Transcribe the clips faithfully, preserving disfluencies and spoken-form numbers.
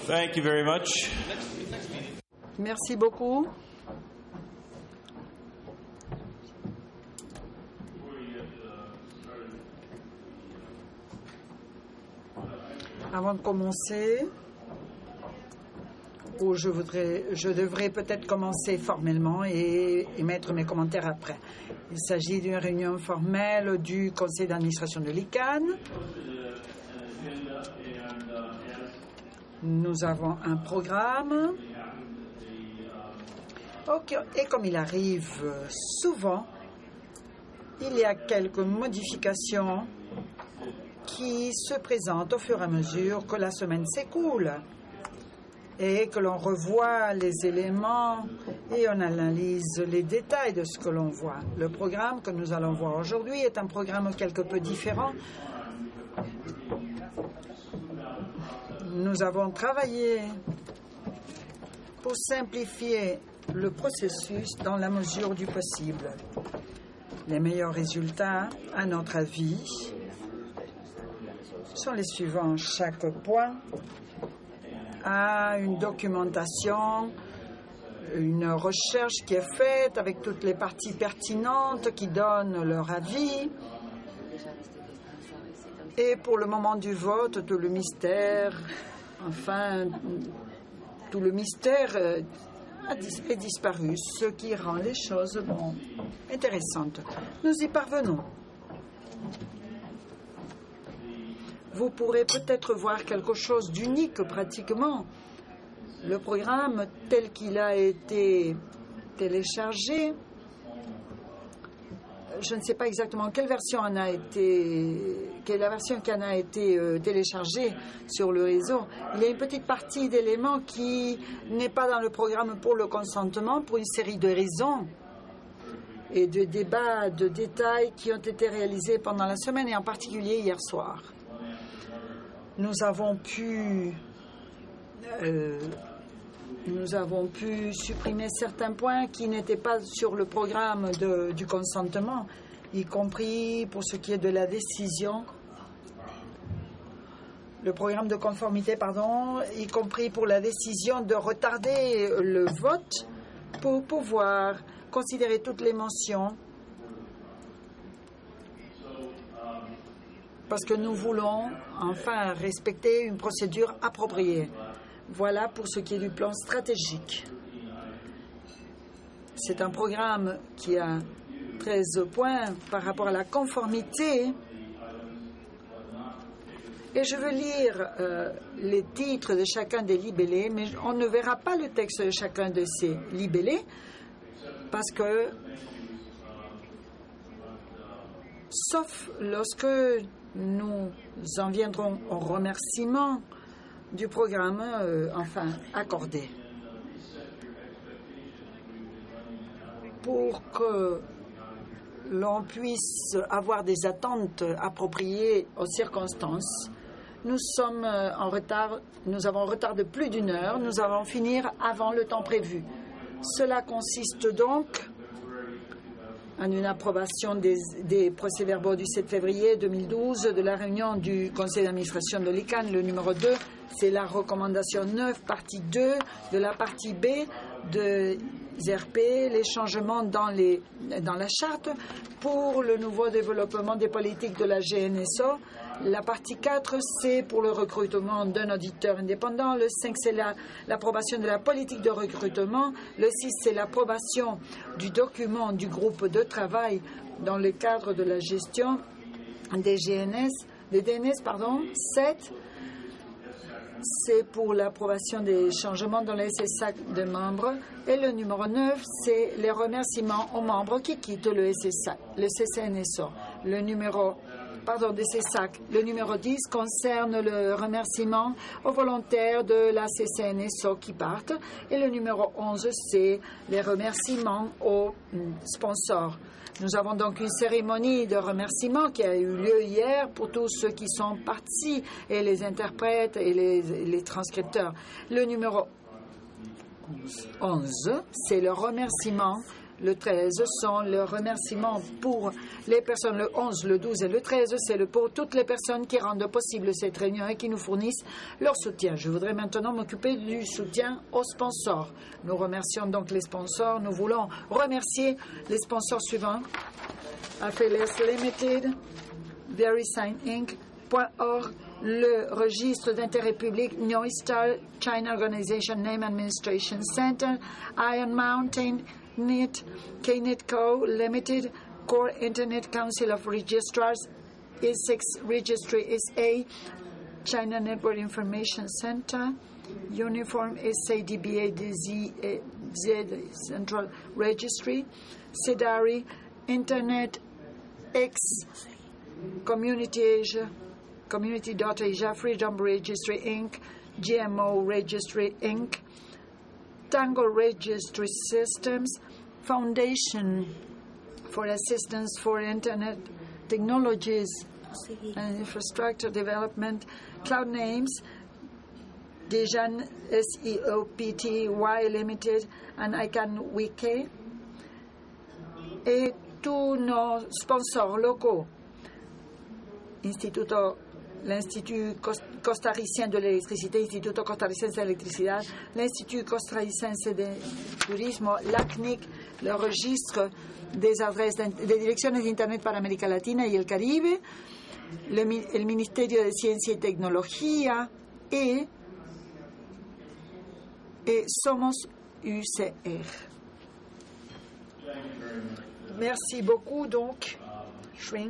Thank you very much. Merci beaucoup. Avant de commencer, ou je voudrais, je devrais peut-être commencer formellement et émettre mes commentaires après. Il s'agit d'une réunion formelle du conseil d'administration de l'I C A N. Nous avons un programme. Okay. Et comme il arrive souvent, il y a quelques modifications qui se présentent au fur et à mesure que la semaine s'écoule et que l'on revoit les éléments et on analyse les détails de ce que l'on voit. Le programme que nous allons voir aujourd'hui est un programme quelque peu différent. Nous avons travaillé pour simplifier le processus dans la mesure du possible. Les meilleurs résultats, à notre avis, sont les suivants. Chaque point a une documentation, une recherche qui est faite avec toutes les parties pertinentes qui donnent leur avis. Et pour le moment du vote, tout le mystère, enfin, tout le mystère est disparu, ce qui rend les choses bon, intéressantes. Nous y parvenons. Vous pourrez peut-être voir quelque chose d'unique pratiquement. Le programme tel qu'il a été téléchargé, je ne sais pas exactement quelle version en a été, quelle est la version qui en a été euh, téléchargée sur le réseau. Il y a une petite partie d'éléments qui n'est pas dans le programme pour le consentement pour une série de raisons et de débats, de détails qui ont été réalisés pendant la semaine et en particulier hier soir. Nous avons pu euh, nous avons pu supprimer certains points qui n'étaient pas sur le programme de, du consentement, y compris pour ce qui est de la décision, le programme de conformité, pardon, y compris pour la décision de retarder le vote pour pouvoir considérer toutes les mentions. Parce que nous voulons enfin respecter une procédure appropriée. Voilà pour ce qui est du plan stratégique. C'est un programme qui a treize points par rapport à la conformité. Et je veux lire euh, les titres de chacun des libellés, mais on ne verra pas le texte de chacun de ces libellés parce que, sauf lorsque nous en viendrons au remerciement du programme, euh, enfin, accordé. Pour que l'on puisse avoir des attentes appropriées aux circonstances, nous sommes en retard, nous avons un retard de plus d'une heure, nous allons finir avant le temps prévu. Cela consiste donc en une approbation des, des procès-verbaux du sept février deux mille douze de la réunion du conseil d'administration de l'I C A N. Le numéro deux, c'est la recommandation neuf, partie deux, de la partie B de R P, les changements dans, les, dans la charte pour le nouveau développement des politiques de la G N S O. La partie quatre, c'est pour le recrutement d'un auditeur indépendant. Le cinq, c'est l'approbation la, de la politique de recrutement. Le six, c'est l'approbation du document du groupe de travail dans le cadre de la gestion des G N S, des D N S, pardon. sept, c'est pour l'approbation des changements dans les S S A C de membres. Et le numéro neuf, c'est les remerciements aux membres qui quittent le S S A, le C C N S O. Le numéro Pardon, de ces sacs. Le numéro dix concerne le remerciement aux volontaires de la C C N S O qui partent. Et le numéro onze, c'est les remerciements aux sponsors. Nous avons donc une cérémonie de remerciement qui a eu lieu hier pour tous ceux qui sont partis, et les interprètes et les, les transcripteurs. Le numéro onze, c'est le remerciement le treize sont le remerciement pour les personnes, le onze, le douze et le treize, c'est le pour toutes les personnes qui rendent possible cette réunion et qui nous fournissent leur soutien. Je voudrais maintenant m'occuper du soutien aux sponsors. Nous remercions donc les sponsors. Nous voulons remercier les sponsors suivants. Affairs Limited, VeriSign Incorporated, .org, le registre d'intérêt public, Neustar, China Organization Name Administration Center, Iron Mountain, N I T, K N I T Co. Limited, Core Internet Council of Registrars, Essex Registry S A, China Network Information Center, Uniform S A D B A D Z Central Registry, CEDARI, Internet X, Community Asia, Community.Asia, Freedom Registry Incorporated, G M O Registry Incorporated, Tango Registry Systems, Foundation for Assistance for Internet Technologies and Infrastructure Development, Cloud Names, Dejan S E O P T Y Limited, and ICANN Wiki, et tous nos sponsors locaux, Instituto l'Institut costaricien de l'électricité, Instituto Costarricense de l'électricité, l'Institut Costarricense de Turismo, l'A C N I C, le registre des adresses de direcciones de Internet para América Latina y el Caribe, le, el Ministerio de Ciencia y Tecnología et, et Somos U C R. Merci beaucoup, donc, Schwing.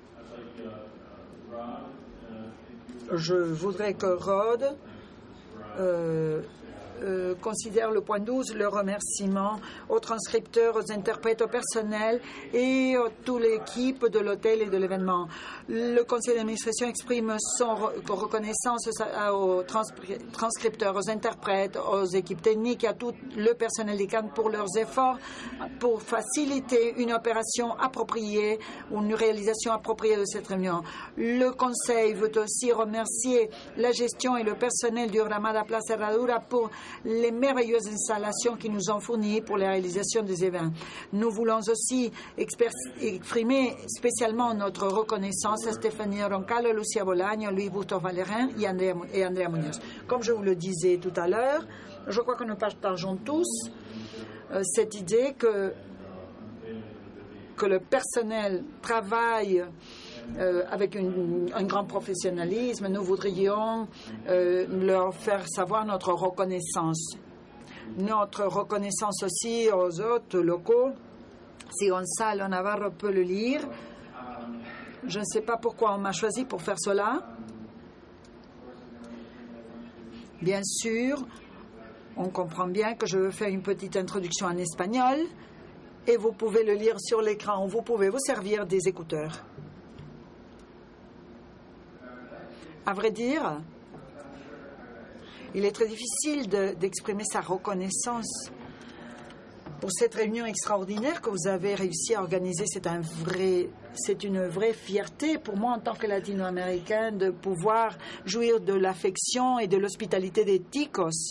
Je voudrais que Rod euh, euh, considère le point douze, le remerciement aux transcripteurs, aux interprètes, au personnel et à toute l'équipe de l'hôtel et de l'événement. Le conseil d'administration exprime son reconnaissance aux transcripteurs, aux interprètes, aux équipes techniques et à tout le personnel d'I C A N pour leurs efforts pour faciliter une opération appropriée ou une réalisation appropriée de cette réunion. Le conseil veut aussi remercier la gestion et le personnel du Ramada Plaza Herradura pour les merveilleuses installations qu'ils nous ont fournies pour la réalisation des événements. Nous voulons aussi exprimer spécialement notre reconnaissance à Stéphanie Roncallo, Lucia Bolaño, Louis Bouton-Valérin et Andrea, et Andrea Muñoz. Comme je vous le disais tout à l'heure, je crois que nous partageons tous euh, cette idée que, que le personnel travaille Euh, avec une, un grand professionnalisme. Nous voudrions euh, leur faire savoir notre reconnaissance. Notre reconnaissance aussi aux hôtes locaux. Si Gonzalo Navarro peut le lire. Je ne sais pas pourquoi on m'a choisi pour faire cela. Bien sûr, on comprend bien que je veux faire une petite introduction en espagnol et vous pouvez le lire sur l'écran. Vous pouvez vous servir des écouteurs. À vrai dire, il est très difficile de, d'exprimer sa reconnaissance pour cette réunion extraordinaire que vous avez réussi à organiser. C'est un vrai, c'est une vraie fierté pour moi en tant que latino-américain de pouvoir jouir de l'affection et de l'hospitalité des Ticos.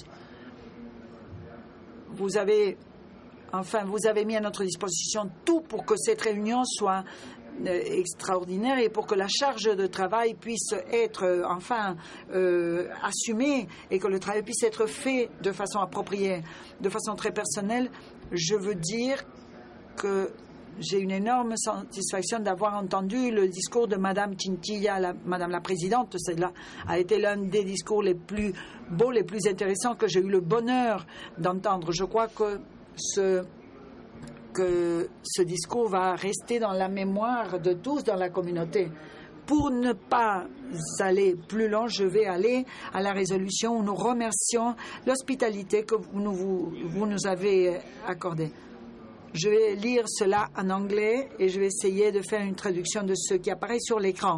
Vous avez, enfin, vous avez mis à notre disposition tout pour que cette réunion soit extraordinaire et pour que la charge de travail puisse être euh, enfin euh, assumée et que le travail puisse être fait de façon appropriée, de façon très personnelle. Je veux dire que j'ai une énorme satisfaction d'avoir entendu le discours de Madame Chinchilla, la, Madame la Présidente. Cela a été l'un des discours les plus beaux, les plus intéressants que j'ai eu le bonheur d'entendre. Je crois que ce que ce discours va rester dans la mémoire de tous dans la communauté. Pour ne pas aller plus loin, je vais aller à la résolution où nous remercions l'hospitalité que vous nous, vous, vous nous avez accordée. Je vais lire cela en anglais et je vais essayer de faire une traduction de ce qui apparaît sur l'écran.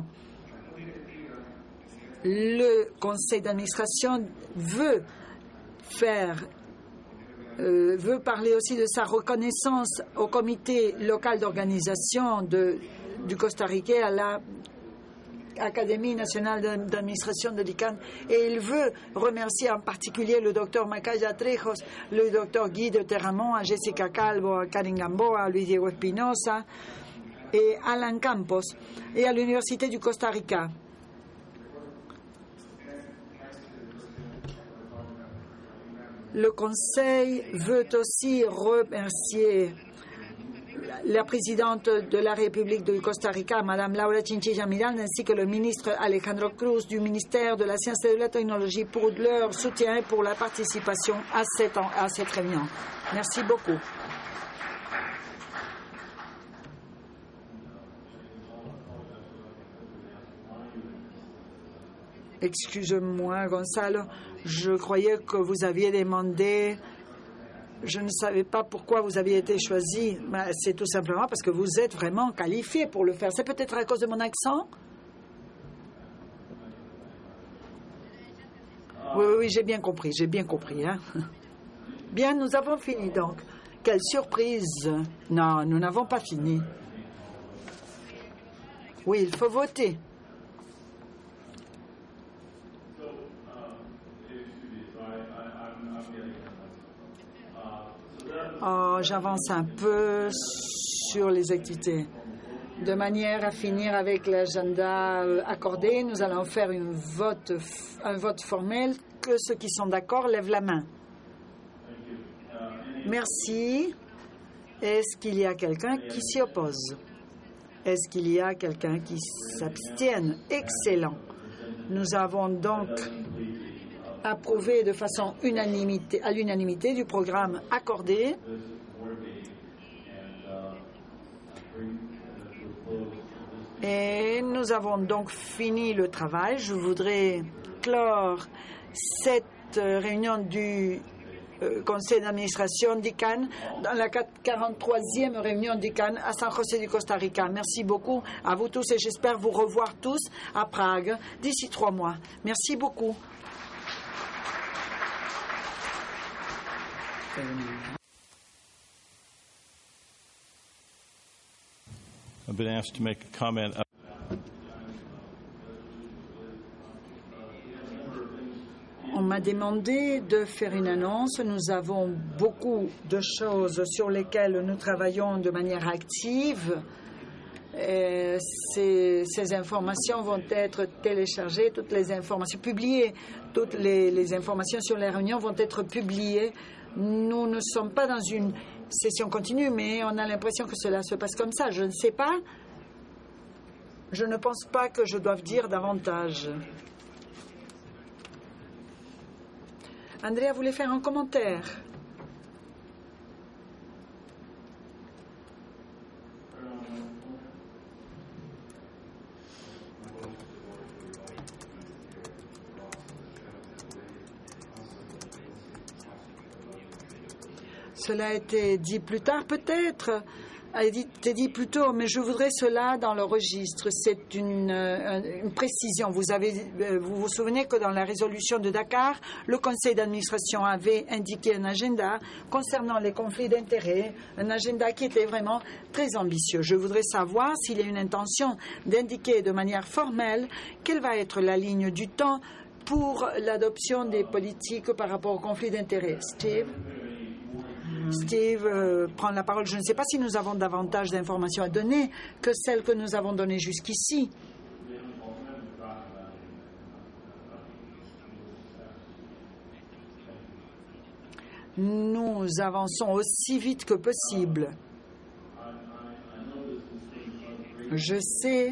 Le conseil d'administration veut faire Euh, veut parler aussi de sa reconnaissance au comité local d'organisation du Costa Rica, à la, l'Académie nationale d'administration de l'I C A N et il veut remercier en particulier le docteur Macaya Trejos, le docteur Guy de Terramont, à Jessica Calvo, à Karin Gamboa, à Luis Diego Espinosa et Alan Campos et à l'Université du Costa Rica. Le Conseil veut aussi remercier la présidente de la République du Costa Rica, Mme Laura Chinchilla Miranda, ainsi que le ministre Alejandro Cruz du ministère de la Science et de la Technologie pour leur soutien et pour la participation à cette, à cette réunion. Merci beaucoup. Excusez-moi, Gonzalo, je croyais que vous aviez demandé, je ne savais pas pourquoi vous aviez été choisi. C'est tout simplement parce que vous êtes vraiment qualifié pour le faire. C'est peut-être à cause de mon accent? Oui, oui, oui, j'ai bien compris, j'ai bien compris. Hein? Bien, nous avons fini donc. Quelle surprise! Non, nous n'avons pas fini. Oui, il faut voter. Oh, j'avance un peu sur les activités. De manière à finir avec l'agenda accordé, nous allons faire une vote, un vote formel. Que ceux qui sont d'accord lèvent la main. Merci. Est-ce qu'il y a quelqu'un qui s'y oppose? Est-ce qu'il y a quelqu'un qui s'abstienne? Excellent. Nous avons donc approuvé de façon unanimité, à l'unanimité du programme accordé. Et nous avons donc fini le travail. Je voudrais clore cette réunion du euh, conseil d'administration d'I C A N dans la quarante-troisième réunion d'I C A N à San José du Costa Rica. Merci beaucoup à vous tous et j'espère vous revoir tous à Prague d'ici trois mois. Merci beaucoup. I've been asked to make a comment. On m'a demandé de faire une annonce. Nous avons beaucoup de choses sur lesquelles nous travaillons de manière active. Et ces, ces informations vont être téléchargées, toutes les informations publiées, toutes les, les informations sur les réunions vont être publiées. Nous ne sommes pas dans une session continue, mais on a l'impression que cela se passe comme ça. Je ne sais pas. Je ne pense pas que je doive dire davantage. Andrea voulait faire un commentaire. Cela a été dit plus tard, peut-être, a été dit plus tôt, mais je voudrais cela dans le registre. C'est une, une précision. Vous, avez, vous vous souvenez que dans la résolution de Dakar, le conseil d'administration avait indiqué un agenda concernant les conflits d'intérêts, un agenda qui était vraiment très ambitieux. Je voudrais savoir s'il y a une intention d'indiquer de manière formelle quelle va être la ligne du temps pour l'adoption des politiques par rapport aux conflits d'intérêts. Steve? Steve euh, prend la parole. Je ne sais pas si nous avons davantage d'informations à donner que celles que nous avons données jusqu'ici. Nous avançons aussi vite que possible. Je sais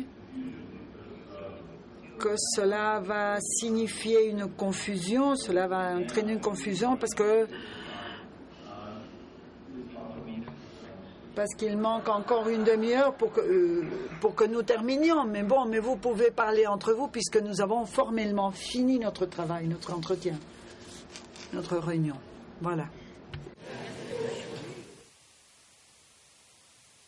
que cela va signifier une confusion, cela va entraîner une confusion parce que parce qu'il manque encore une demi-heure pour que, euh, pour que nous terminions. Mais bon, mais vous pouvez parler entre vous puisque nous avons formellement fini notre travail, notre entretien, notre réunion. Voilà.